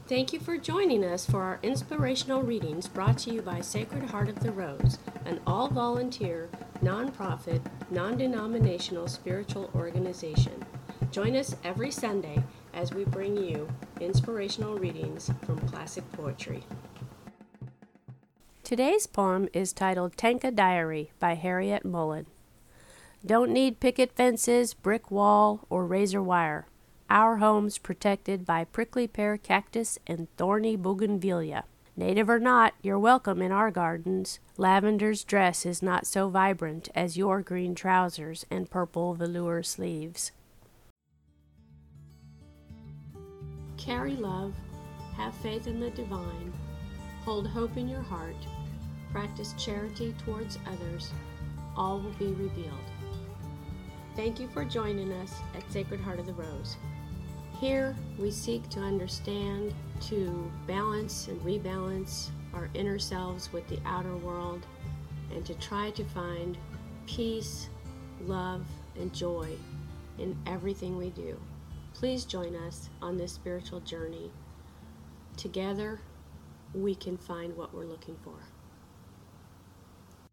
Thank you for joining us for our inspirational readings brought to you by Sacred Heart of the Rose, an all-volunteer, nonprofit, non-denominational spiritual organization. Join us every Sunday as we bring you inspirational readings from classic poetry. Today's poem is titled Tanka Diary by Harriet Mullen. Don't need picket fences, brick wall, or razor wire. Our home's protected by prickly pear cactus and thorny bougainvillea. Native or not, you're welcome in our gardens. Lavender's dress is not so vibrant as your green trousers and purple velour sleeves. Carry love, have faith in the divine, hold hope in your heart, practice charity towards others. All will be revealed. Thank you for joining us at Sacred Heart of the Rose. Here, we seek to understand, to balance and rebalance our inner selves with the outer world, and to try to find peace, love, and joy in everything we do. Please join us on this spiritual journey. Together, we can find what we're looking for.